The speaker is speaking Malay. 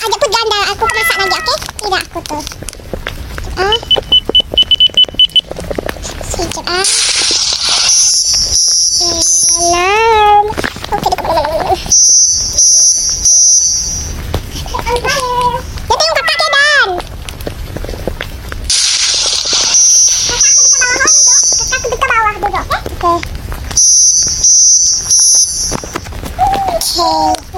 ajak pegang dah. Aku masak lagi, okey? Tidak aku tu. Sekejap Lalam. Okey, dekat. Dia tengok kakak Kedan. Kakak aku dekat bawah duduk. Okey. Okey.